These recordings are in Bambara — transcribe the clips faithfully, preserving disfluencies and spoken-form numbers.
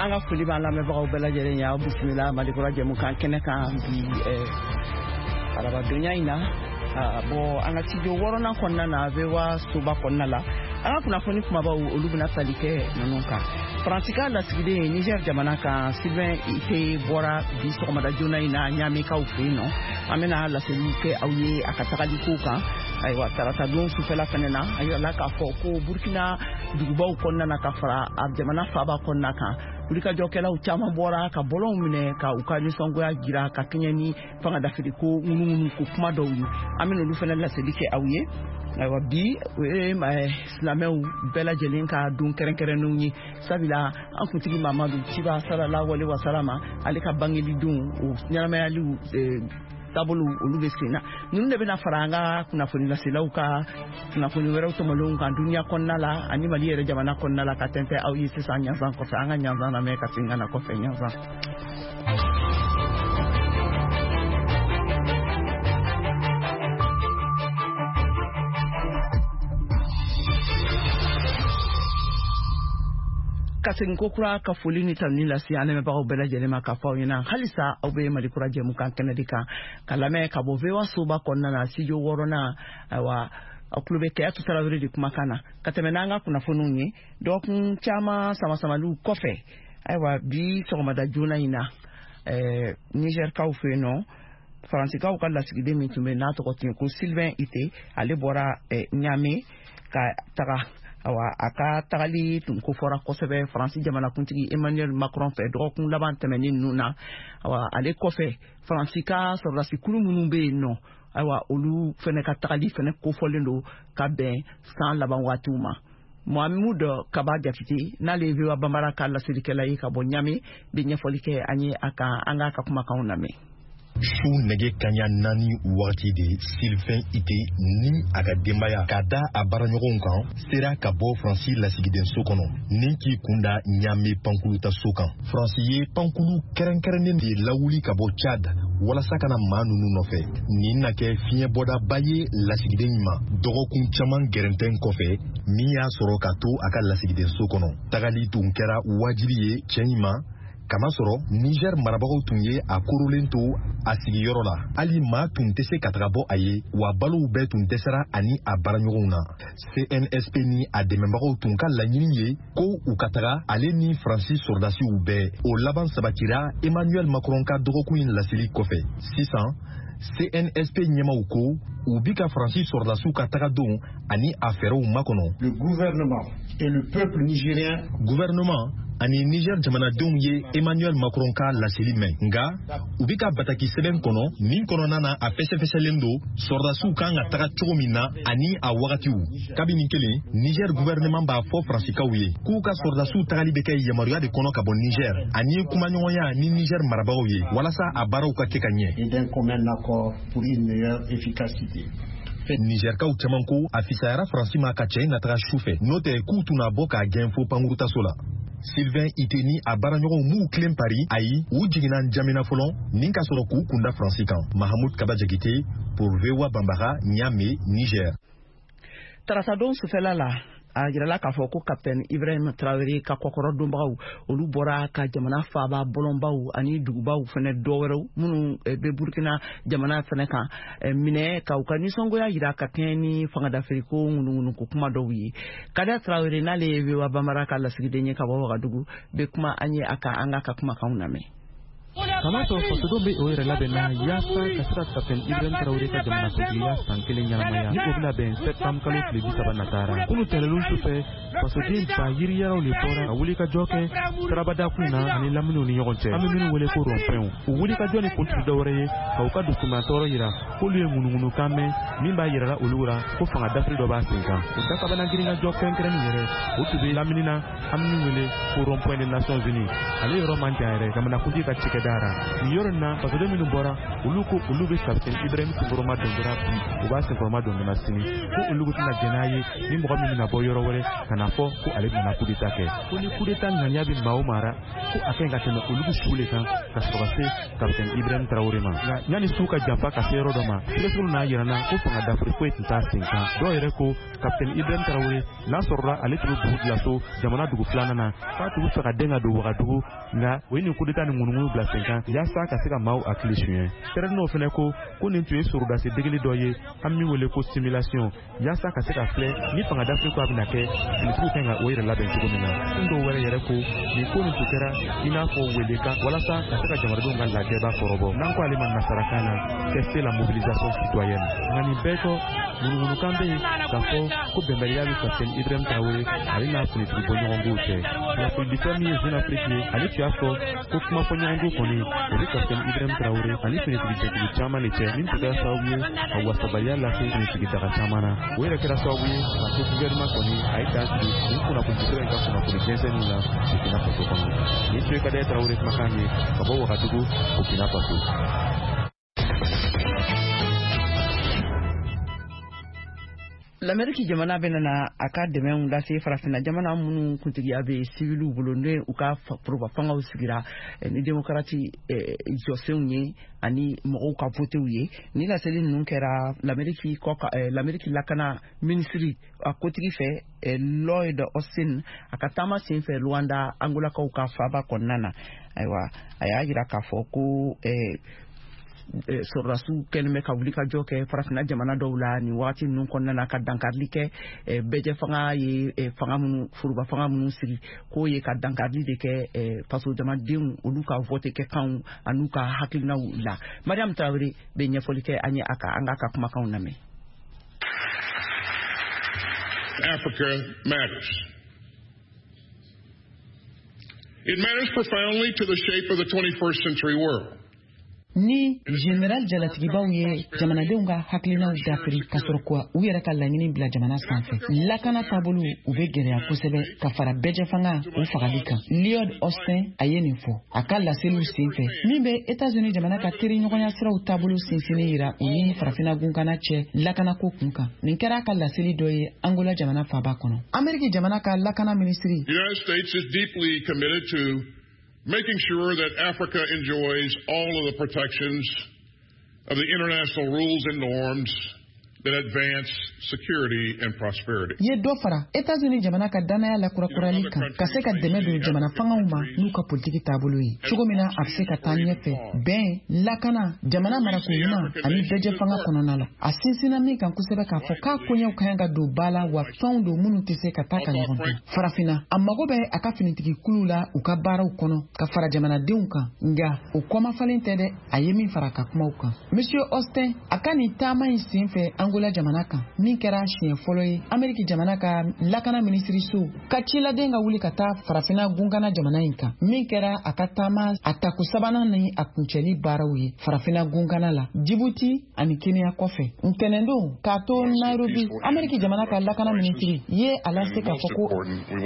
an ka foli b'an lamɛnbagaw bɛɛ lajɛlen ye aw bisimila Malikura jɛmukan kɛnɛ kan bi arabadonya in na bon an ka studio wɔɔrɔnan kɔnɔna na V O A soba kɔnɔna la an ka kunnafoni kumabaw olu bɛna tali kɛ ninnu kan Faransika lasigiden Niger jamana kan Sylvain Ite bɔra bi sɔgɔmada joona in na Ɲamekaw fɛ yen nɔ an bɛna laseliw kɛ aw ye a ka tagali kow kan ayiwa tarata don sufɛla fɛnɛ na a yirala k'a fɔ ko Burkina dugubaw kɔnɔna na ka fara a jamana faaba kɔnɔna kan wulikajɔkɛlaw caman bɔra ka bɔlɔnw minɛ ka u ka nisɔngoya jira ka kɛɲɛ ni fanga dafiri ko ŋunuŋunu ko kuma dɔw ye an bɛna olu fɛnɛ laseli kɛ aw ye ayiwa bi o ye silamɛw bɛɛ lajɛlen ka don kɛrɛnkɛrɛnnenw ye sabula an kuntigi Mamadu Ciba salala wale wasalama ale ka bangeli don o ɲɛnamayaliw taabolo olu bɛ sen na ninnu de bɛna fara an ka kunnafoni laselaw ka kunnafoni wɛrɛw tɔmɔlenw kan duniya kɔnɔna la ani Mali yɛrɛ jamana kɔnɔna la ka tɛntɛn aw ye sisan ɲanzan kɔfɛ an ka ɲanzan lamɛn ka segin ka na kɔfɛ ɲanzan. Ka segin ko kura ka foli ni tanuni lase an lamɛnbagaw bɛɛ lajɛlen ma k'a fɔ aw ɲɛna halisa aw bɛ Malikura jɛmukan kɛnɛ de kan ka lamɛn ka bɔ V O A soba kɔnɔna na studio wɔɔrɔnan ayiwa aw tulo bɛ Kɛyatu Tarawele de kumakan na ka tɛmɛ n'an ka kunnafoniw ye dɔgɔkun caman samasamaliw kɔfɛ ayiwa bi sɔgɔmada joona in na Nigerkaw fɛ yen nɔ Faransikaw ka lasigiden min tun bɛ n'a tɔgɔ tun ye ko Sylvain Ite ale bɔra Ɲame ka taga awa a ka tagali tun kofɔra kosɛbɛ Faransi jamanakuntigi Emmanuel Macron fɛ dɔgɔkun laban tɛmɛnen ninnu na awa ale kɔfɛ Faransi ka sɔrɔdasi kulu minnu bɛ yen nɔ ayiwa olu fɛnɛ ka tagali fɛnɛ kofɔlen don ka bɛn san laban waatiw ma Mohamed Kaba Jakite n'ale V O A Banbara ka laselikɛla ye ka bɔ Ɲame bɛ ɲɛfɔli kɛ an ye a kan an k'a ka kumakanw lamɛn. Su nege kanya nani waati de Sylvain Ite ni a ka denbaya ka da a baaraɲɔgɔnw kan sera ka bɔ Faransi lasigiden so kɔnɔ ni k'i kunda Ɲame pankuluta so kan. Faransi ye pankulu kɛrɛnkɛrɛnnen de lawuli ka bɔ Tchad walasa kana maa ninnu nɔfɛ nin na kɛ fiɲɛbɔdaba ye lasigiden ma dɔgɔkun caman gɛrɛntɛn kɔfɛ min y'a sɔrɔ ka to a ka lasigiden so kɔnɔ. Tagali tun kɛra wajibi ye cɛ in ma kamasɔrɔ Niger marabagaw tun ye a korolen to a sigiyɔrɔ la hali maa tun tɛ se ka taga bɔ a ye wa balow bɛɛ tun dɛsɛra ani a baaraɲɔgɔnw na. C N S P ni a dɛmɛbagaw tun ka laɲini ye ko u ka taga ale ni Faransi sɔrɔdasiw bɛɛ o laban sabatira Emmanuel Macron ka dɔgɔkun in laseli kɔfɛ. Sisan C N S P ɲɛmaw ko u bi ka Faransi sɔrɔdasiw ka taga don ani a fɛɛrɛw makɔnɔ. Le gouvernement et le peuple nigérien gouvernement ani Niger jamanadenw ye Emmanuel Macron ka laseli mɛn nka u bi ka bataki sɛbɛn kɔnɔ min kɔnɔna na a fɛsɛfɛsɛlen don sɔrɔdasiw kan ka taga cogo min na ani a wagatiw. Kabini kelen Niger gouvernement b'a fɔ Faransikaw ye k'u ka sɔrɔdasiw tagali bɛ kɛ yamaruya de kɔnɔ ka bɔ Niger ani kumaɲɔgɔnya ni Niger marabagaw ye walasa a baaraw ka kɛ ka ɲɛ. Et d'un commun accord pour une meilleure efficacité. Nigerkaw caman ko a fisayara Faransi ma ka cɛ in nataga su fɛ n'o tɛ k'u tun na bɔ k'a gɛn fo pankurutaso la. Sylvain Ite ni a baaraɲɔgɔnw m'u tilen pari ayi u jiginna Njamena fɔlɔ nin ka sɔrɔ k'u kunda Faransi kan. Mahamoud Kaba Jakite pour V O A Banbara Ɲame Niger. Tarata don sufɛla la a yirala k'a fɔ ko Capitaine Ibrahim Traoré ka kɔkɔrɔ donbagaw olu bɔra ka jamana faaba bɔlɔnbaw ani dugubaw fɛnɛ dɔwɛrɛw minnu bɛ Burkina jamana fɛnɛ kan minɛ ka u ka nisɔngoya jira ka kɛɲɛ ni fangadafiriko ŋunuŋunu ko kuma dɔw ye. Kada Traoré n'ale ye V O A Banbara ka lasigiden ye ka bɔ Wagadugu bɛ kuma an ye a kan an ka ka kumakanw lamɛn. Kamato fasodo be o yɛrɛ labɛnna yaasa ka sira Capitaine Ibrahim Traoré ka jamanakuntigiya san kelen ɲɛnamaya ni o bɛna bɛn septembre kalo tile bi saba natara kunu tɛlɛlu sufɛ fasoden ba yiriyaraw le bɔra ka wulikajɔ kɛ sarabada kun na ani laminiw ni ɲɔgɔn cɛ an bɛ minnu wele ko rɔnpɛnw u wulikajɔ ni kun tɛ dɔwɛrɛ ye ka u ka dusuma tɔɔrɔ yira k'olu ye ŋunuŋunukan mɛn min b'a yirala olu la ko fanga dafiri dɔ b'a sen kan o dakabana girinkajɔ kɛrɛnkɛrɛnni yɛrɛ o tun bɛ lamini na an minnu wele ko rɔnpɛn des Nations Unies ale yɔrɔ man jan yɛrɛ jamanakuntigi ka cikɛda dara ni yoro na parce que minnu bɔra olu ko olu bɛ capitaine Ibrahim Singoroma dɔndɔra bi u b'a Singoroma dɔndɔra sini ko olu tɛna jɛn n'a ye ni mɔgɔ min bɛna bɔ yɔrɔ wɛrɛ ka na fɔ ko ale bɛna coup d'état kɛ ko ni coup d'état ŋaniya bɛ maa o mara ko a kaɲi ka tɛmɛ olu sugu le kan ka sɔrɔ ka se capitaine Ibrahim Traoré ma nka yanni su ka janfa ka se yɔrɔ dɔ ma sɛgɛsɛgɛliw n'a yira n na ko fanga dafiri foyi tun t'a sen kan dɔw yɛrɛ ko capitaine Ibrahim Traoré n'a sɔrɔla ale tun bɛ dugu bila so jamana dugu filanan na k'a tun bɛ fɛ ka den ka don Wagadugu nka o ye nin coup d'état ni ŋunuŋunu bila sen kan yaasa ka se ka maaw hakili suɲɛ tɛrɛdinɛw fana ko ko nin tun ye sorodasi degeli dɔ ye an min wele ko simulation yaasa ka se ka filɛ ni fanga dafiri ko a bɛna kɛ finitigiw kan ka o yɛrɛ labɛn cogo min na n dɔw wɛrɛ yɛrɛ ko nin ko nin tun kɛra i n'a fɔ wele kan walasa ka se ka jamanadenw ka lajɛba kɔrɔbɔ n'an ko ale ma nasarakan na tester la mobilisation citoyenne nka nin bɛɛ kɔ ŋunuŋunukan bɛ yen k'a fɔ ko bɛnbaliya bɛ capitaine Ibrahim Traoré ale n'a finitigi bɔɲɔgɔnkow cɛ kunnafoniditɔ min ye Jeune Afrique ye ale tun y'a fɔ ko kuma fɔɲɔgɔnko kɔni o bɛ capitaine Ibrahim Traoré ani finitigi cɛtigi caman de cɛ min tun kɛra sababu ye ka wasabaliya lase finitigi daga caman na o yɛrɛ kɛra sababu ye ka to gouvernement kɔni a ye dan sigi nin kunnafoniditɔ in ka kunnafoni jɛnsɛnniw la Burkina Faso kɔnɔ nin tun ye Kadaye Traoré kumakan ye ka bɔ Wagadugu Burkina Faso. l'Amérique jamana bɛ nana a ka dɛmɛw lase farafina jamana minnu kuntigiya bɛ civiliw bolo n'o u ka foroba fangaw sigira ni démocratie jɔsenw ye ani mɔgɔw ka votew ye ni laseli ninnu kɛra l'Amérique kɔ l'Amérique lakana ministry a kotigi fɛ Lloyd Austin a ka taama sen fɛ Luanda Angolakaw ka faaba kɔnɔna na ayiwa a y'a jira k'a fɔ ko sɔrɔdasiw kɛlen bɛ ka wuli ka jɔ kɛ farafina jamana dɔw la ni waati ninnu kɔnɔna na ka dankarili kɛ bɛjɛ fanga ye fanga minnu foroba fanga minnu sigi k'o ye ka dankarili de kɛ faso jamadenw olu ka vote kɛ kanw an'u ka hakilinaw la Mariam Traoré bɛ ɲɛfɔli kɛ an ye a ka an ka ka kumakanw lamɛn. Africa matters. It matters profoundly to the shape of the twenty-first century world. Ni General Jalatigibaw ye jamanadenw ka hakilinaw dafiri ka sɔrɔ kuwa u yɛrɛ ka laɲini bila jamana sanfɛ lakana taabolo u bɛ gɛlɛya kosɛbɛ ka fara bɛjɛ fanga u fagali kan Lloyd Austin a ye nin fɔ a ka laseliw senfɛ min bɛ États-Unis jamana ka teri ɲɔgɔnya siraw taabolo sinsinni yira u ni farafina gunkana cɛ lakanako kun kan nin kɛra a ka laseli dɔ ye Angola jamana faaba kɔnɔ Amérique jamana ka lakana ministry. The United States is deeply committed to making sure that Africa enjoys all of the protections of the international rules and norms that advance security and prosperity. Ye do fara États-Unis jamana ka danaya la kurakurali kan ka se ka dɛmɛ don jamana fangaw ma n'u ka politiki taabolo ye cogo min na a bɛ se ka taa ɲɛfɛ bɛn lakana jamana marako ɲuman ani bɛjɛ fanga kɔnɔna la a sinsinna min kan kosɛbɛ k'a fɔ k'a koɲɛw ka kan ka don ba la wa fɛnw don minnu tɛ se ka taa ka ɲɔgɔn to farafina a mago bɛ a ka finitigi kulu la u ka baaraw kɔnɔ ka fara jamanadenw kan nka o kɔmafalen tɛ dɛ a ye min fara ka kumaw kan Monsieur Austin a ka nin taama in senfɛ Angola jamana kan min kɛra siɲɛ fɔlɔ ye Amérique jamana ka lakana ministry so ka ciladen ka wuli ka taa farafina gunkana jamana in kan min kɛra a ka taama a taku sabanan ni a kuncɛli baaraw ye farafina gunkana la Djibouti ani Kenya kɔfɛ ntɛnɛndon k'a to Nairobi Amérique jamana ka lakana ministry ye a lase k'a fɔ ko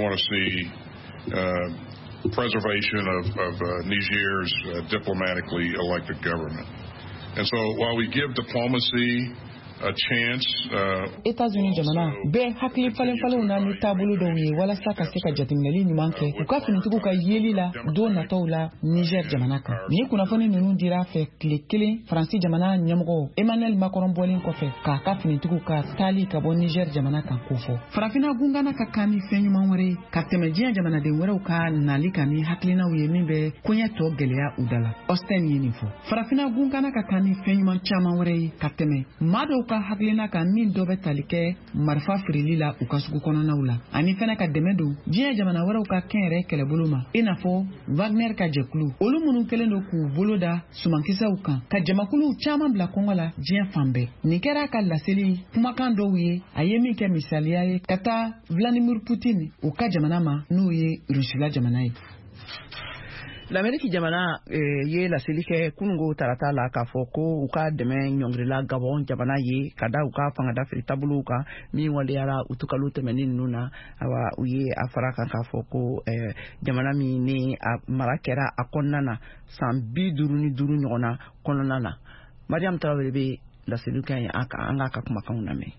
preservation of, of uh, Niger's uh, diplomatically elected government. And so while we give diplomacy a chance, uh, États-Unis jamana bɛɛ hakili falen falenw na ni taabolo dɔw ye walasa ka se ka jateminɛli ɲuman kɛ u ka finitigiw ka yeli la don nataw la Niger jamana kan ni kunnafoni ninnu dira fɛ tile kelen Faransi jamana ɲɛmɔgɔ Emmanuel Macron bɔlen kɔfɛ k'a ka finitigiw ka taali ka bɔ Niger jamana kan k'o fɔ farafina gunkana ka kan ni fɛn ɲuman wɛrɛ ka tɛmɛ diɲɛ jamanaden wɛrɛw ka nali kan ni hakilinaw ye min bɛ koɲɛ tɔ gɛlɛya u da la Austin ye nin fɔ farafina gunkana ka kan ni fɛn ɲuman caman wɛrɛ ye ka tɛmɛ maa dɔw ka hakilina kan min dɔ bɛ tali kɛ marifa firili la u ka sugu kɔnɔnaw la ani fɛnɛ ka dɛmɛ don diɲɛ jamana wɛrɛw ka kɛn yɛrɛ kɛlɛbolo ma i n'a fɔ Wagner ka jɛkulu olu minnu kɛlen don k'u bolo da sumankisɛw kan ka jamakuluw caman bila kɔngɔ la diɲɛ fan bɛɛ nin kɛra ka laseli kumakan dɔw ye a ye min kɛ misaliya ye ka taa Vladimir Putin u ka jamana ma n'o ye Rusila jamana ye l'Amérique jamana ye laseli kɛ kunungo tarata la k'a fɔ ko u ka dɛmɛ ɲɔngirila Gabon jamana ye ka da u ka fangada feere taabolow kan min waleyara u tukalo tɛmɛnin ninnu na awa u ye a fara kan k'a fɔ ko jamana min ni a mara kɛra a kɔnɔna na san bi duuru ni duuru ɲɔgɔnna kɔnɔna na. Mariam Traoré bɛ laseli kan an k'a ka kumakanw lamɛn.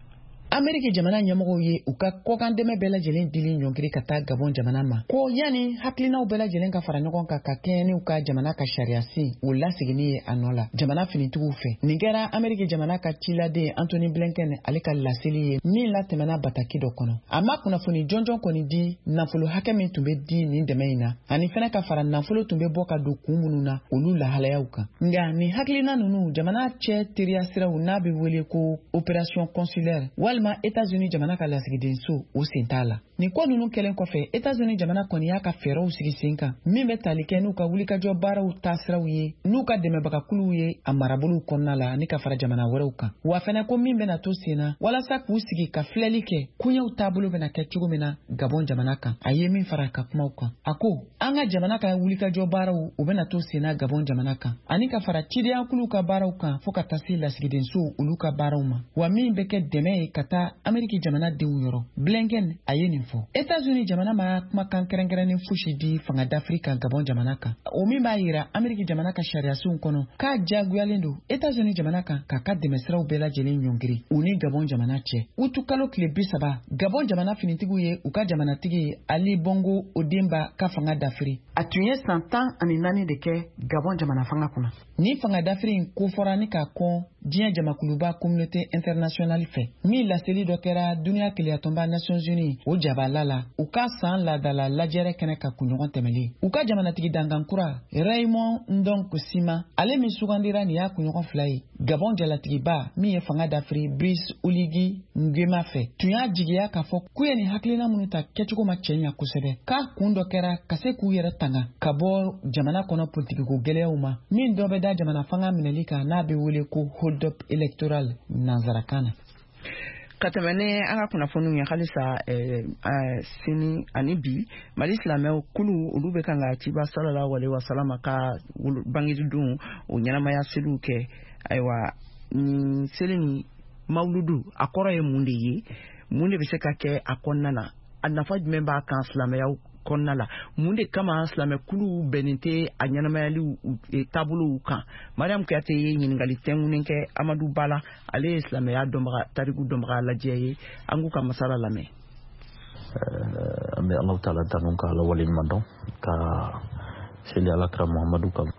Ameriki jamana ɲɛmɔgɔw ye u ka kɔkan dɛmɛ bɛɛ lajɛlen dili ɲɔngiri ka taa Gabon jamana ma ko yani hakilinaw bɛɛ lajɛlen ka fara ɲɔgɔn kan ka kɛɲɛ n'u ka jamana ka sariya sen o laseginni ye a nɔ la jamana finitigiw fɛ. Nin kɛra Ameriki jamana ka ciladen Anthony Blinken ale ka laseli ye min latɛmɛna bataki dɔ kɔnɔ. A ma kunnafoni jɔnjɔn kɔni di nafolo hakɛ min tun bɛ di nin dɛmɛ in na ani fɛnɛ ka fara nafolo tun bɛ bɔ ka don kun minnu na olu lahalayaw kan. Nka nin hakilina ninnu jamana cɛ teriya siraw n'a bɛ wele ko opération consulaire walima États-Unis jamana ka lasigiden so o sen t'a la. Nin ko ninnu kɛlen kɔfɛ États-Unis jamana kɔni y'a ka fɛɛrɛw sigi sen kan min bɛ tali kɛ n'u ka wulikajɔ baaraw taasiraw ye n'u ka dɛmɛbagakuluw ye a marabolow kɔnɔna la ani ka fara jamana wɛrɛw kan. Wa fɛnɛ ko min bɛna to sen na walasa k'u sigi ka filɛli kɛ koɲɛw taabolo bɛna kɛ cogo min na Gabon jamana kan. A ye min fara ka kumaw kan. A ko an ka jamana ka wulikajɔ baaraw u bɛna to sen na Gabon jamana kan ani ka fara cideyankuluw ka baaraw kan fo ka taa se lasigiden so olu ka baaraw ma. Wa min bɛ kɛ dɛmɛ ye ka taa Ameriki jamana denw yɔrɔ. Blinken a ye nin fɔ. États-Unis jamana ma kumakan kɛrɛnkɛrɛnnen fosi di fanga d'Afrique Gabon jamana kan. O min b'a yira Ameriki jamana ka sariyasenw kɔnɔ k'a diyagoyalen don États-Unis jamana kan k'a ka dɛmɛsiraw bɛɛ lajɛlen ɲɔngiri u ni Gabon jamana cɛ. Utu kalo tile bi saba Gabon jamana finitigiw ye u ka jamanatigi Ali Bongo Odemba ka fanga dafiri. A tun ye san tan ani naani de kɛ Gabon jamana fanga kɔnɔ. Ni fanga dafiri in kofɔra ni ka kɔn diɲɛ jamakuluba communauté internationale fɛ. Min laseli dɔ kɛra duniya keleyatɔnba Nations Unies o jabala la u ka san ladala lajɛrɛ kɛnɛ ka kunɲɔgɔn tɛmɛlen. U ka jamanatigi dangankura Raymond Ndongo Sima ale min sugandira nin y'a kunɲɔgɔn fila ye. Gabon jalatigiba min ye fanga dafiri Brice Oligui Nguema fɛ tun y'a jigiya k'a fɔ k'u ye nin hakilina minnu ta kɛcogo ma cɛ ɲa kosɛbɛ k'a kun dɔ kɛra ka se k'u yɛrɛ tanga ka bɔ jamana kɔnɔ politikiko gɛlɛyaw ma min dɔ bɛ da jamana fanga minɛli kan n'a bɛ wele ko hold up electoral nanzarakan na. Ka tɛmɛ ni an ka kunnafoniw ye halisa sini ani bi Mali silamɛw kulu olu bɛ kan ka ciba sallallahu alaihi wasallam ka bangidun o ɲɛnamaya seliw kɛ. Ayiwa ni seli ni mawludu a kɔrɔ ye mun de ye mun de bɛ se ka kɛ a kɔnɔna na a nafa jumɛn b'a kan silamɛyaw kɔnɔna la mun de kama silamɛkulu bɛnnen tɛ a ɲɛnamayaliw taabolow kan. Mariam Kuyate ye ɲininkali tɛnkunnen kɛ Amadu Bala ale ye silamɛya dɔnbaga tariku dɔnbaga lajɛ ye an k'u ka masala lamɛn. An bɛ Alahu Taala tanu ka Ala waleɲuman dɔn ka seli Alakira Muhamadu kan.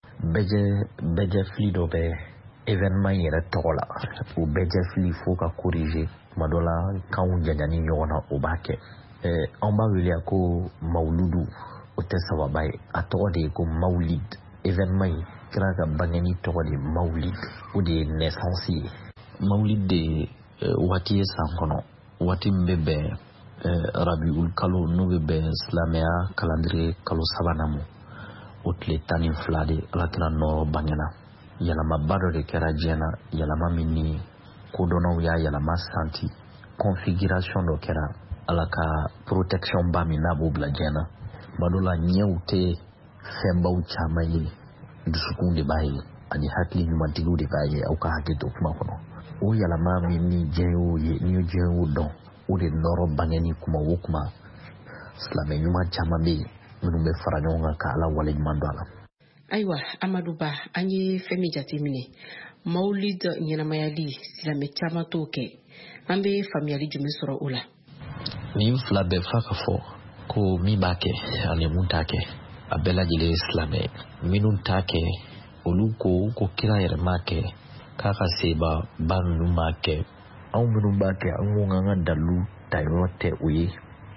Bɛjɛ bɛjɛ fili dɔ bɛ événement yɛrɛ tɔgɔ la o bɛjɛ fili fo ka corriger tuma dɔ la kanw janyani ɲɔgɔn na o b'a kɛ. An b'a wele ko mawludu o tɛ sababa ye a tɔgɔ de ye ko mawlid événement in kira ka bangeni tɔgɔ de mawlid o de ye naissance ye. Mawlid de waati ye san kɔnɔ waati min bɛ bɛn rabiul kalo n'o bɛ bɛn silamɛya calendrier kalo sabanan ma o tile tan ni fila de Alakira nɔrɔ bangena. Yɛlɛmaba dɔ de kɛra diɲɛ na yɛlɛma min ni kodɔnnaw y'a yɛlɛma santi configuration dɔ kɛra Ala ka protection ba min n'a b'o bila diɲɛ na. Tuma dɔ la ɲɛw tɛ fɛnbaw caman ye dusukun de b'a ye ani hakili ɲumantigiw de b'a ye aw ka hakili to kuma kɔnɔ. O yɛlɛma min ni diɲɛ y'o ye ni diɲɛ y'o dɔn o de nɔrɔ bangeni kuma o kuma silamɛ ɲuman caman bɛ yen minnu bɛ fara ɲɔgɔn kan ka Ala waleɲuman dɔn a la. Ayiwa Amadu Ba an ye fɛn min jateminɛ mawlid ɲɛnamayali silamɛ caman t'o kɛ an bɛ faamuyali jumɛn sɔrɔ o la. Nin fila bɛɛ fa ka fɔ ko min b'a kɛ ani mun t'a kɛ a bɛɛ lajɛlen ye silamɛ minnu t'a kɛ olu ko ko kira yɛrɛ m'a kɛ k'a ka seba ba ninnu m'a kɛ anw minnu b'a kɛ an ko k'an ka dalilu ta yɔrɔ tɛ o ye.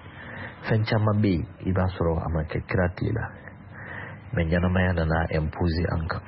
Fɛn caman bɛ yen i b'a sɔrɔ a ma kɛ kira tile la mɛ ɲɛnamaya nana imposer an kan.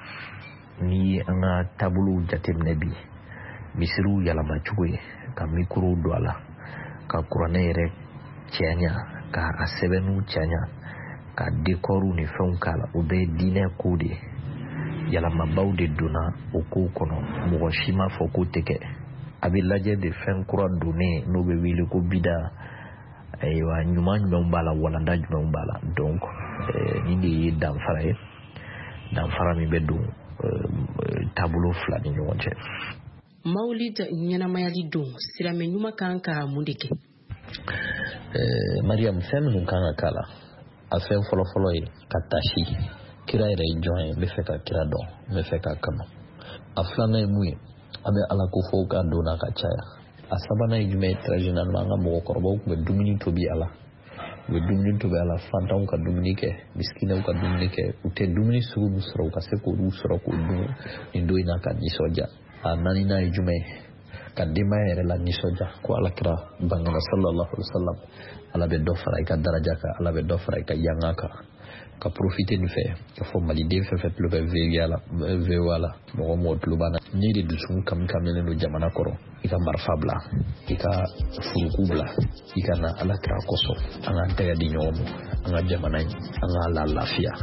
Ni an ka taabolow jateminɛ bi misiriw yɛlɛma cogo ye ka mikorow don a la ka kuranɛ yɛrɛ cɛɲa ka a sɛbɛnniw cɛɲa ka décoriw ni fɛnw k'a la o bɛɛ ye diinɛ ko de ye. Yɛlɛmabaw de donna o kow kɔnɔ mɔgɔ si ma fɔ k'o tɛ kɛ. A bɛ lajɛ de fɛn kura donnen n'o bɛ wele ko bida ayiwa ɲuman jumɛnw b'a la walanda jumɛnw b'a la donc ni de ye danfara ye danfara min bɛ don taabolo fila ni ɲɔgɔn cɛ. Mawlid ɲɛnamayali don silamɛ ɲuman kan ka mun de kɛ? Mariam, fɛn minnu kan ka k'a la a fɛn fɔlɔfɔlɔ ye ka tasi kira yɛrɛ ye jɔn ye, n bɛ fɛ ka kira dɔn, n bɛ fɛ ka kanu. A filanan ye mun ye? An bɛ ala ko fɔ ka don n'a ka caya. A sabanan ye jumɛn ye? Traditionnellement an ka mɔgɔkɔrɔbaw tun bɛ dumuni tobi a la, u bɛ dumuni tobi a la, fantanw ka dumuni kɛ, miskinaw ka dumuni kɛ, u tɛ dumuni sugu min sɔrɔ u ka se k'olu sɔrɔ k'o dun nin don in na ka nisɔndiya. A naaninan ye jumɛn ye? Ka denbaya yɛrɛ la nisɔndiya ko alakira bangana sallallahu alaihi wa sallam, ala bɛ dɔ fara i ka daraja kan, ala bɛ dɔ fara i ka yanga kan. Ka profiter nin fɛ ka fɔ maliden fɛn fɛn tulo bɛ V O A la V O A la mɔgɔ mɔgɔ tulo b'an na n'i de dusukun kami kamilen don jamana kɔrɔ, i ka marifa bila, i ka furuku bila, i ka na alakira kosɔn, an k'an tɛgɛ di ɲɔgɔn ma, an ka jamana in an k'a la lafiya.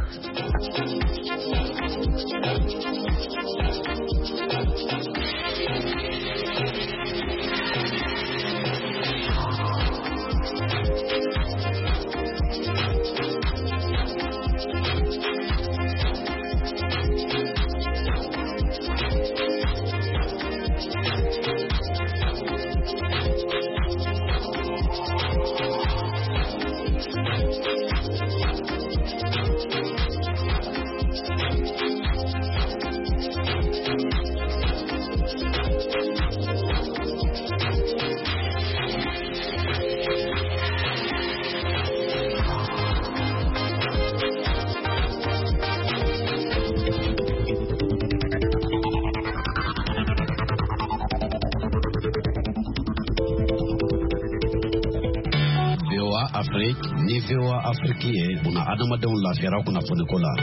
ni V O A Afrique ye buna adamadenw lafiyara kunnafoni ko la.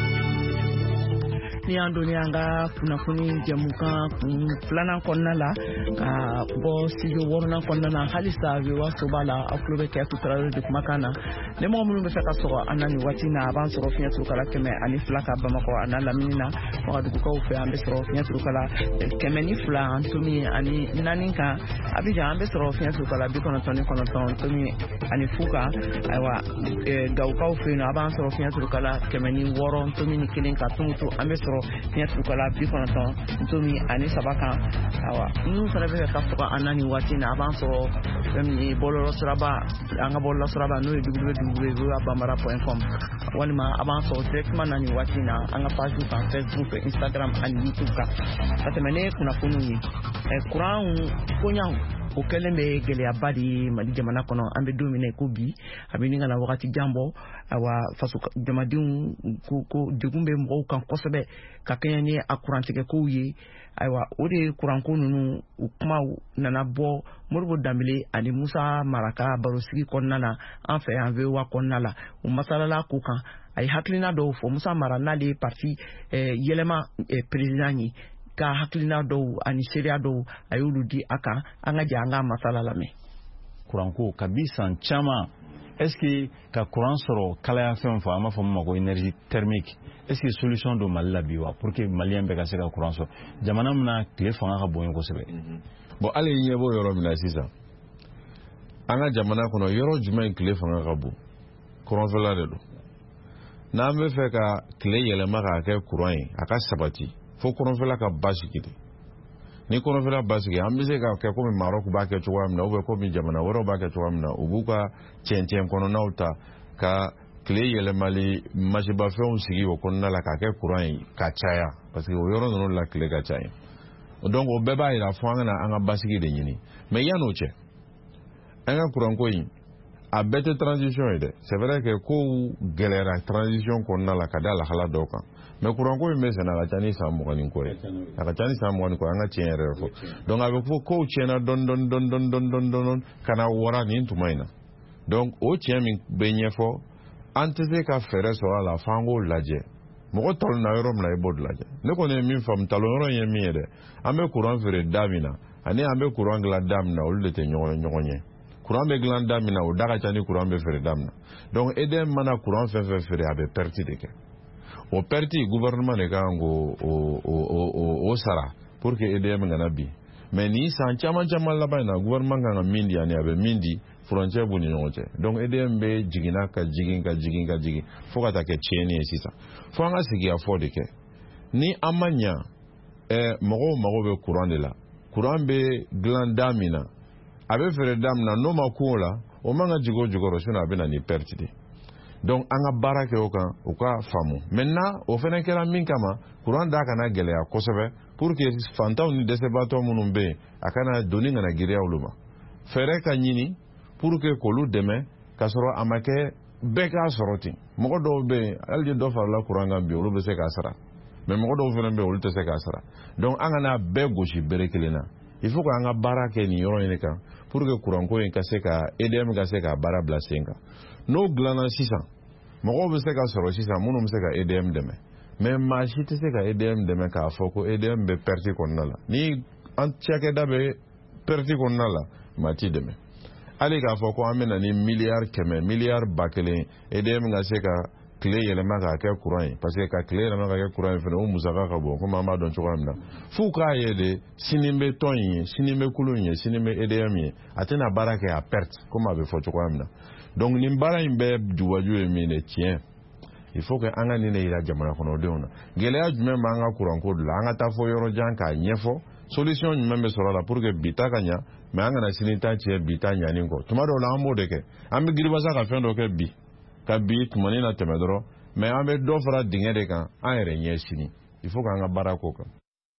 Ni an doni an ka kunnafoni jamukan kun filanan kɔnɔna la ka bɔ studio wɔɔrɔnan kɔnɔna na halisa V O A soba la aw tulo bɛ kɛ Traoré de kumakan na ni mɔgɔ minnu bɛ fɛ ka sɔrɔ an na nin waati na a b'an sɔrɔ fiɲɛ turukala kɛmɛ ani fila ka Bamakɔ a n'a lamini na Wagadugukaw fɛ an bɛ sɔrɔ fiɲɛ turukala kɛmɛ ni fila ntomi ani naani kan Abidjan an bɛ sɔrɔ fiɲɛ turukala bi kɔnɔntɔn ni kɔnɔntɔn ntomi ani fu kan ayiwa Gawukaw fɛ yen nɔ a b'an sɔrɔ fiɲɛ turukala kɛmɛ ni wɔɔrɔ ntomi ni kelen ka Tumutu an bɛ sɔrɔ fiɲɛ turukala bi kɔnɔntɔn ntomi ani saba kan ayiwa minnu fana bɛ fɛ ka sɔrɔ an na nin waati na a b'an sɔrɔ fɛn min ye bɔlɔlɔ siraba an ka bɔlɔlɔ siraba n'o ye w w w point bambara point com walima a b'an sɔrɔ directement na nin waati na an ka page kan Facebook Instagram ani YouTube kan ka tɛmɛ ne kunnafoniw ye kuran koɲaw o kɛlen bɛ gɛlɛyaba de ye Mali jamana kɔnɔ an bɛ don min na ko bi a bɛ nin ka na wagati jan bɔ awa faso jamadenw ko ko degun bɛ mɔgɔw kan kosɛbɛ ka kɛɲɛ ni a kurantigɛ kow ye ayiwa o de kuranko ninnu u kumaw nana bɔ Modibo Dambele ani Musa Maraka barosigi kɔnɔna na an fɛ yan V O A kɔnɔna la u masalala ko kan a ye hakilina dɔw fɔ Musa Mara n'ale ye parti yɛlɛma président ye ka hakilina dɔw ani seereya dɔw a y'olu di a kan an ka jɛ an ka masala lamɛn. Kuranko kabi san caman est-ce que ka kuran sɔrɔ kalaya fɛn fɔ an b'a fɔ min ma ko énergie thermique est-ce que solution do Mali la bi wa pour que malien bɛɛ ka se ka kuran sɔrɔ jamana min na tile fanga ka bon kosɛbɛ. Bon hali ɲɛ b'o yɔrɔ min na sisan an ka jamana kɔnɔ yɔrɔ jumɛn tile fanga ka bon kuranfɛla de don n'an bɛ fɛ ka tile yɛlɛma k'a kɛ kuran ye a ka sabati fo kuranfɛla ka basigi de ni kuranfɛla basigi an bɛ se ka kɛ komi Maroc b'a kɛ cogoya min na ou bien komi jamana wɛrɛw b'a kɛ cogoya min na u b'u ka cɛncɛn kɔnɔnaw ta ka tile yɛlɛmali masibafɛnw sigi o kɔnɔna la k'a kɛ kuran ye ka caya parce que o yɔrɔ ninnu la tile ka caya donc o bɛɛ b'a yira fo an ka na an ka basigi de ɲini mais yan'o cɛ an ka kuranko in a bɛɛ tɛ transition ye dɛ c'est vrai que kow gɛlɛyara transition kɔnɔna la ka da lahala dɔw kan mais kuranko in bɛ sen a ka ca ni san mugan ni kɔ ye a ka ca ni san mugan ni kɔ an ka tiɲɛ yɛrɛ fɔ donc a bɛ fɔ kow tiɲɛna dɔɔni dɔɔni dɔɔni dɔɔni dɔɔni dɔɔni ka na wɔra nin tuma in na donc o tiɲɛ min bɛ ɲɛfɔ an tɛ se ka fɛɛrɛ sɔrɔ a la f'an k'o lajɛ mɔgɔ tɔlu na yɔrɔ min na i b'o lajɛ ne kɔni ye min faamu talon yɔrɔ in ye min ye dɛ an bɛ kuran feere da min na ani an bɛ kuran dilan da min na olu de tɛ ɲɔgɔn ɲɔgɔn ye kuran bɛ dilan da min na o da ka ca ni kuran bɛ feere da min na donc E D M mana kuran fɛn fɛn feere a bɛ perte de kɛ o perte gouvernement de kan k'o o sara pour que E D M kana bin mais ni san caman caman laban in na gouvernement kan ka min di ani a bɛ min di frontière b'u ni ɲɔgɔn cɛ donc E D M bɛ jiginna ka jigin ka jigin ka jigin fo ka taa kɛ tiɲɛni ye sisan fo an ka sigi ka fɔ de kɛ ni an ma ɲa ɛɛ mɔgɔw mago bɛ courant de la courant bɛ dilan da min na a bɛ feere da min na n'o ma kun o la o man ka jigin o jukɔrɔ sinon a bɛ na ni perte de donc an ka baara kɛ o kan u ka faamu maintenant o fana kɛra min kama courant da kana gɛlɛya kosɛbɛ pour que fantanw ni dɛsɛbaatɔ minnu bɛ yen a kana doni kana giriya olu ma fɛɛrɛ ka ɲini pour que k'olu dɛmɛ ka sɔrɔ a ma kɛ bɛɛ k'a sɔrɔ ten mɔgɔ dɔw bɛ yen hali ni dɔ farala courant kan bi olu bɛ se k'a sara mais mɔgɔ dɔw fana bɛ yen olu tɛ se k'a sara donc an kana bɛɛ gosi bere kelen na il faut k'an ka baara kɛ nin yɔrɔ in de kan pour que courant ko in ka se ka E D M ka se ka baara bila sen kan n'o dilanna sisan mɔgɔw bɛ se ka sɔrɔ sisan minnu bɛ se ka E D M dɛmɛ mais maa si tɛ se ka E D M dɛmɛ k'a fɔ ko E D M bɛ perte kɔnɔna la ni an cakɛda bɛ perte kɔnɔna la maa t'i dɛmɛ hali k'a fɔ ko an bɛ na ni miliyari kɛmɛ miliyari ba kelen E D M ka se ka tile yɛlɛma k'a kɛ courant ye parce que ka tile yɛlɛma ka kɛ courant ye fana o musaka ka bon komi an b'a dɔn cogoya min na f'u k'a ye de sini bɛ tɔn in ye sini bɛ kulu in ye sini bɛ E D M ye a tɛna baara kɛ a perte komi a bɛ fɔ cogoya min na donc nin baara in bɛɛ jubaju ye min ye tiɲɛ il faut que an ka nin de yira jamana kɔnɔdenw na gɛlɛya jumɛn b'an ka courant ko de la an ka taa fɔ yɔrɔ jan k'a ɲɛfɔ solution jumɛn bɛ sɔrɔ a la pour que bi ta ka ɲa mais an kana sini ta tiɲɛ bi ta ɲanin kɔ tuma dɔw la an b'o de kɛ an bɛ giribasa ka fɛn dɔ kɛ bi ka bi tumanin na tɛmɛ dɔrɔn mais an bɛ dɔ fara dingɛ de kan an yɛrɛ ɲɛ sini il faut k'an ka baara k'o kan.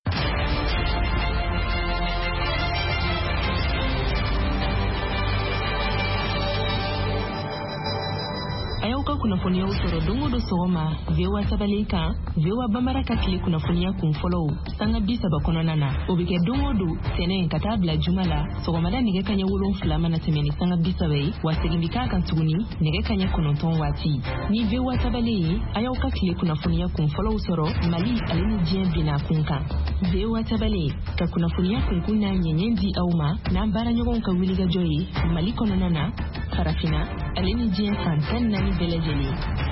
Ayauka kunafonia usoro dongo do soma vewa sabaleka vewa bambara kakile kunafonia kumfollow sanga bisa bakono nana obike dongo do sene katabla jumala sogomada nige kanya wulon flama na temeni sanga bisa wei wasegimika kan tuguni nige kanya kononton wati ni vewa sabale ayauka kile kunafonia kumfollow usoro mali alini jien bina kunka vewa sabale ka kunafonia kunkuna nyenyendi auma na mbara nyogon ka wiliga joyi mali kono nana farafina alini jien fantan nani belejeli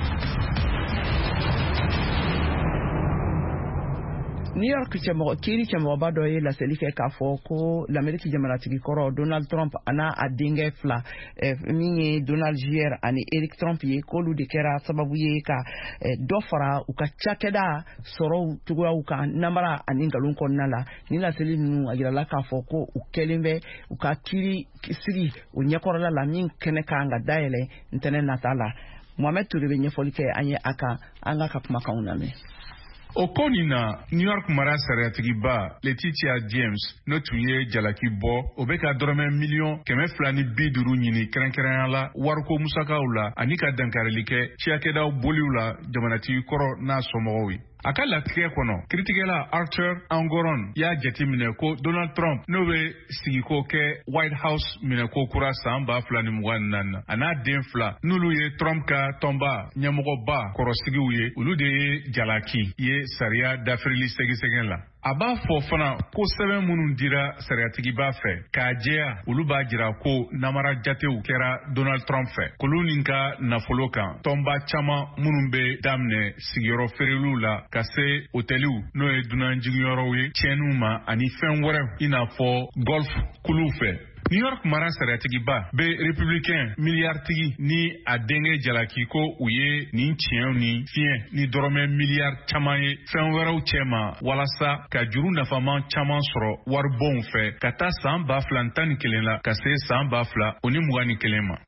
New York chamo kiri chamo bado ye la selike ka fo ko l'Amérique jamanatigi koro Donald Trump ana adinge fla eh, mingi Donald Jier ani Eric Trump ye ko lu de kera sababu ye ka eh, dofara u ka chakeda soro tugura u ka namara ani ngalun konnala ni la seli nu agira la ka fo ko u kelimbe u ka kiri siri u nyakora la min kene ka nga daele ntene natala Mohamed Touré be nyefolike anye aka anga ka kuma kauname Okonina New York mara sariatigiba Letitia James no tuye jalaki bo obeka dorome million keme flani biduru nyini krenkerenala warko musakaula anika dankarelike chiakeda boliula jamanati koro na somowi akala tige kono kritikela Arthur Angoron ya jetimine ko Donald Trump nowe sigiko ke White House mine ko kura samba flani mwannan ana denfla nulu ye Trump ka tomba nyamogo ba korosigi uye ulude jalaki ye saria dafrili segi segela aba fo fana ko sɛbɛn minnu dira sariatigiba fɛ k'a jɛya olu b'a jira ko namara jatew kɛra Donald Trump fɛ kolu nin ka nafolo kan tɔnba caman minnu bɛ daminɛ sigiyɔrɔ feereliw la ka se hoteliw n'o ye dunan jigiyɔrɔw ye tiɲɛniw ma ani fɛn wɛrɛw i n'a fɔ golf kuluw fɛ New York mara sariatigiba be républicain milliardtigi ni a denkɛ jalaki ko u ye nin tiɲɛw ni fiɲɛ ni dɔrɔmɛ miliyari caman ye fɛn wɛrɛw cɛma walasa ka juru nafaman caman sɔrɔ waribonw fɛ ka taa san ba fila tan ni kelen la ka se san ba fila o ni mugan ni kelen ma.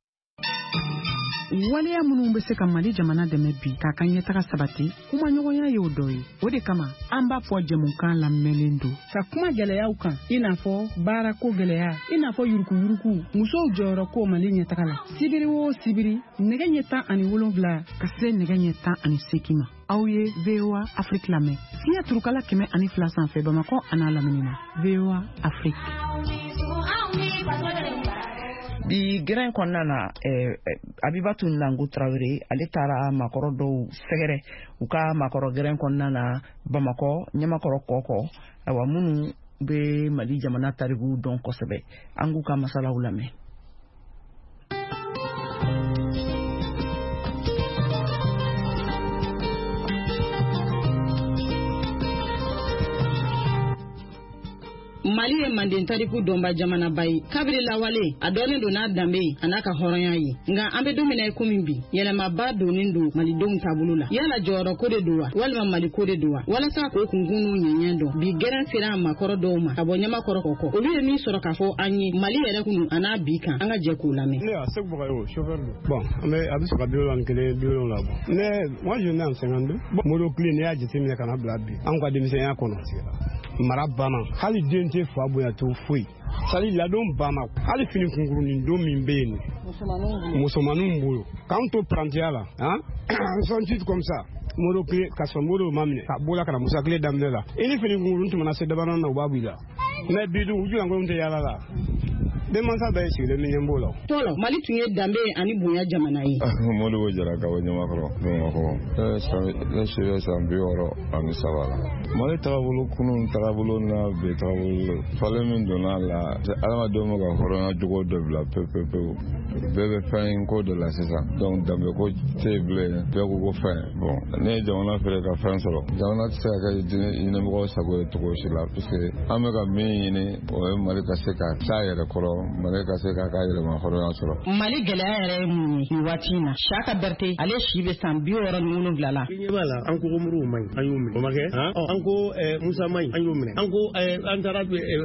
Waleya minnu bɛ se ka Mali jamana dɛmɛ bi k'a ka ɲɛtaga sabati kuma ɲɔgɔnya ye o dɔ ye o de kama an b'a fɔ jɛmukan lamɛnlen don ka kuma gɛlɛyaw kan i n'a fɔ baarako gɛlɛya i n'a fɔ yurukuyuruku musow jɔyɔrɔ ko Mali ɲɛtaga la sibiri o sibiri nɛgɛ ɲɛ tan ani wolonwula ka se nɛgɛ ɲɛ tan ani seegin ma aw ye V O A Afrique lamɛn fiɲɛ turukala kɛmɛ ani fila sanfɛ Bamakɔ an'a lamini na V O A Afrique. Bi gɛrɛn kɔnɔna na eh, Abibatu Nangu Traoré ale taara makɔrɔ dɔw sɛgɛrɛ u ka makɔrɔ gɛrɛn kɔnɔna na Bamakɔ ɲamakɔrɔ kɔkɔ awa minnu bɛ Mali jamana tariku dɔn kosɛbɛ an k'u ka masalaw lamɛn. Mali ye manden tariku dɔnba jamana bayi kabiri lawale a dɔnnen don n'a danbe a n'a ka hɔrɔnya ye nka an bɛ don min na ko min bi yɛlɛmaba donnen don malidenw taabolo la yala jɔyɔrɔ ko de don wa walima mali ko de don wa walasa k'o kunkun n'u ɲɛɲɛ dɔn bi gɛrɛn sera a makɔrɔ dɔw ma ka bɔ ɲamakɔrɔ kɔkɔ olu ye min sɔrɔ k'a fɔ an ye mali yɛrɛ kun a n'a bi kan an ka jɛ k'o lamɛn. Ne y'a segu baga ye o chauffeur don bon an bɛ a bɛ sɔrɔ ka bi wolonwula ni kelen bi wolonwula bɔ mais moi je n'ai en cinquante-deux bon moto clé n'i y'a jateminɛ ka na bila bi an ka denmisɛnya kɔnɔ mara banna hali den tɛ fa bonya to foyi sali ladon banna hali fini kunkurunin don min bɛ yen musomaninw bolo k'an to parantiya la han son titre comme ça moto clé ka sɔn moto ma minɛ ka bɔ la ka na musa clé daminɛ la i ni fini kunkurun tɛmɛna se dabanan na u b'a b'i la mais bi dun u julankolon tɛ yaala la denmansa bɛɛ sigilen bɛ ɲɛbɔ la. Fɔlɔ Mali tun ye danbe ani bonya jamana ye. Modibo Jara ka bɔ Ɲamakɔrɔ Bamakɔ ne si bɛ san bi wɔɔrɔ ani saba la. Mali tagabolo kunun tagabolo na bi tagabolo falen min donna la adamadenw bɛ ka hɔrɔnya jogo dɔ bila pewu pewu pewu bɛɛ bɛ fɛn ko dɔ la sisan donc danbe ko tɛ yen bilen bɛɛ ko ko fɛn bon ne ye jamana fɛrɛ ka fɛn sɔrɔ jamana tɛ se ka kɛ ɲɛmɔgɔ sago ye cogo si la parce que an bɛ ka min ɲini o ye Mali ka se ka taa yɛrɛ kɔrɔ Mali ka se k'a ka yɛlɛma hɔrɔnya sɔrɔ. Mali gɛlɛya yɛrɛ ye mun ye nin waati in na Saka Bɛrite ale si bɛ san bi wɔɔrɔ ni wolonwula la. I ɲɛ b'a la an ko ko Modibo man ɲi an y'o minɛ o ma kɛ an ko Musa man ɲi an y'o minɛ an ko an taara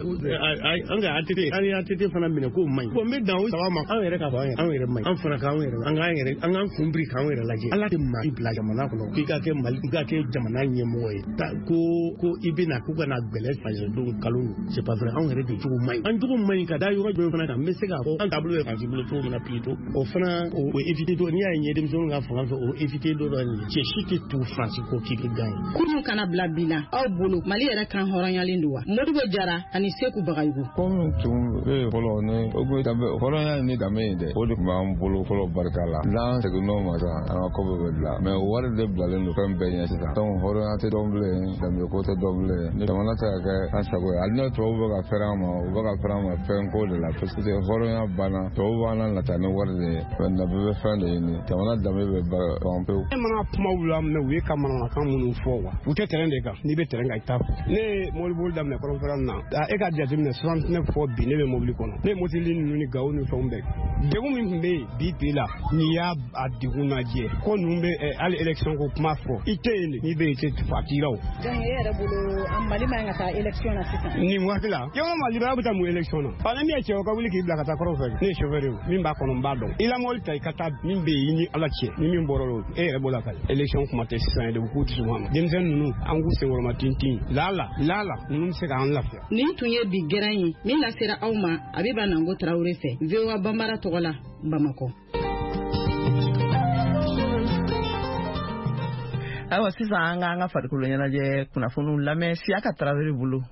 an ka A T T an ye A T T fana minɛ k'o man ɲi bon n bɛ dan o saba ma an yɛrɛ k'a fɔ an yɛrɛ man ɲi an fana k'an yɛrɛ an k'an yɛrɛ an k'an kun biri k'an yɛrɛ lajɛ Ala tɛ maa i bila jamana kɔnɔ k'i ka kɛ Mali i ka kɛ jamana ɲɛmɔgɔ ye ko ko i bɛna k'u kana gbɛlɛ faɲɛdenw kalo c'est pas vrai anw yɛrɛ de cogo man ɲi an cogo man ɲi ka da yɔrɔ jumɛn fana kan n bɛ se k'a fɔ an taabolo ye k'an bolo cogo min na plutôt o fana o éviter dɔ n'i y'a ye denmisɛnninw ka fanga fɛ o éviter dɔ dɔ ye cɛ si tɛ to Faransi ko k'i bɛ gan ye. Kurun kana bila bi la aw bolo Mali yɛrɛ kan hɔrɔnyalen don wa Modibo Jara ani Seku Bagayogo. Kɔmi tun bɛ fɔlɔ ni o tun danbe hɔrɔnya ni danbe ye dɛ o de tun b'an bolo fɔlɔ barika la n'an seginn'o ma sa an ka ko bɛɛ bɛ bila mais wari de bilalen don fɛn bɛɛ ɲɛ sisan donc hɔrɔnya tɛ dɔn bilen danbe ko tɛ dɔn bilen ni jamana tɛ ka kɛ an sago ye hali ni tubabu bɛ ka fɛrɛ an ma u bɛ ka fɛrɛ an ma fɛn ko de la parce que hɔrɔnya banna tubabu b'an nata ni wari de ye danbe bɛ fɛn de ɲini jamana danbe bɛ ban pewu. E mana kuma wula mɛ u ye ka manamakan minnu fɔ wa u tɛ terrain de kan n'i bɛ terrain kan i t'a fɔ ne ye mobili daminɛ kɔrɔnfɛla na e ka jateminɛ soixante-neuf fɔ bi ne bɛ mobili kɔnɔ ne ye motili ninnu ni gawo ni fɛnw bɛɛ degun min tun bɛ yen bi bi la n'i y'a a degun lajɛ ko ninnu bɛ hali élection ko kuma fɔ i tɛ yen n'i bɛ yen i tɛ fa t'i la o. donc e yɛrɛ bolo Mali man ka taa élection na sisan. nin waati la jama Mali b'a bɛ taa mun élection na parce que min ye cɛ o ka wuli k'i bila ka taa kɔrɔ fɛ ne ye chauffeur ye min b'a kɔnɔ n b'a dɔn i la mobili ta i ka taa min bɛ yen i ni Ala cɛ ni min bɔra o e yɛrɛ b'o la ka élection kuma tɛ sisan yɛrɛ u k'u dusu ma denmisɛnnin ninnu an k'u senkɔrɔma tintin lala lala ninnu bɛ se k'an lafiya. nin tun ye bi gɛrɛn ye min lasera aw ma Abiba Nango Tarawele fɛ V O A Bambara tɔgɔ la Bamakɔ. ayiwa sisan an ka an ka farikolo ɲɛnajɛ kunnafoniw lamɛn Siyaka Tarawele bolo.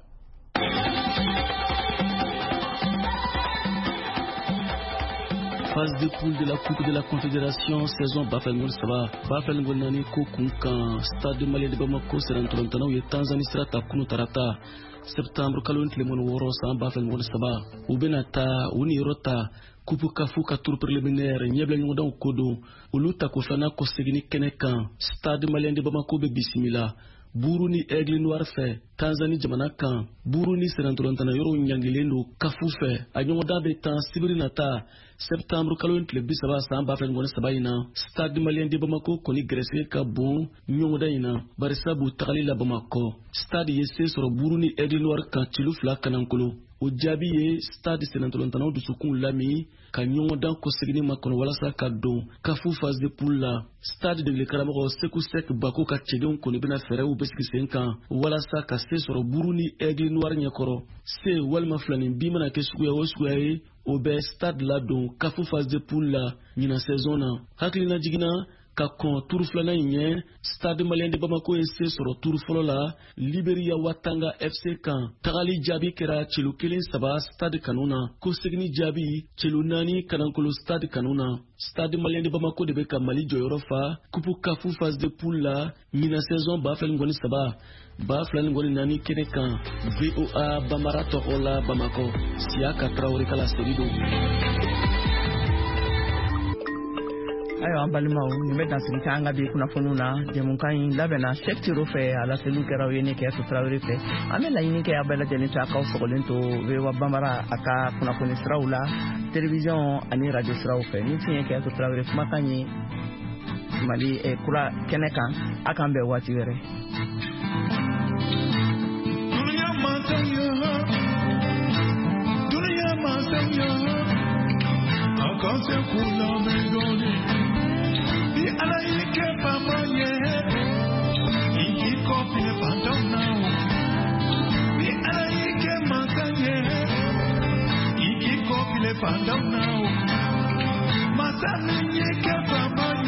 Phase de poule de la Coupe de la Confédération saison Bafengol Saba Bafengol nani ko kunkan Stade Malien de Bamako seran tolantana ye Tanzanie sera ta kunu tarata septembre kalon tlemon woro san Bafengol Saba ubenata uni rota Coupe Kafu ka tour préliminaire ñeble ñu daw kodo ulu ta ko fana ko segini kenekan Stade Malien de Bamako be bisimila Buruni Aigle Noir fait Tanzanie jamana kan Buruni serantolantana yoro nyangilendo Kafu fait a ñoda be tan sibiri nata septembre kalon tle bisaba san ba fen ngone sabayina Stade Malien de Bamako koni Grèce ka bon ñoda ina barisa bu tagali la Bamako Stade yesse soro Buruni Aigle Noir kan tilu fla kanankolo o jabi ye Stade serantolantana du sukun lami ka ñoda ko segini makono wala sa ka don Kafu phase de poule la Stade de Lekaramo Seku Sek Bako ka cedon koni bina fere u beski senkan wala sa ka se soro Buruni Aigle Noir nyakoro se walma flani bimana ke suya o suya o be Stade la don Kafu phase de poule la ñina saison na haklina jigina ka kon tour flana ñe Stade Malien de Bamako e se soro tour folo la Liberia Watanga F C kan tagali jabi kera chelu kelin saba Stade kanuna ko segni jabi chelu nani kanankolo Stade kanuna Stade Malien de Bamako de beka Mali joyoro fa kupu Kafu phase de poule la ñina saison ba fel ngoni saba ba flani ngoni nani kene kan V O A Bambara Tokola Bamako Siyaka Traoré kala serido. ayiwa an balimaw nin bɛ dansigi kɛ an ka bi kunnafoniw na jɛmukan in labɛnna Cheick Tiro fɛ a laseliw kɛra o ye ne Kɛyatu Tarawele fɛ an bɛ laɲini kɛ a bɛɛ lajɛlen fɛ a k'aw sɔgɔlen to V O A Banbara a ka kunnafoni siraw la télévision ani radio siraw fɛ ni tun ye Kɛyatu Tarawele kumakan ye Mali kura kɛnɛ kan a k'an bɛn waati wɛrɛ. Dunuya masaya Dunuya masaya Akase kula me doni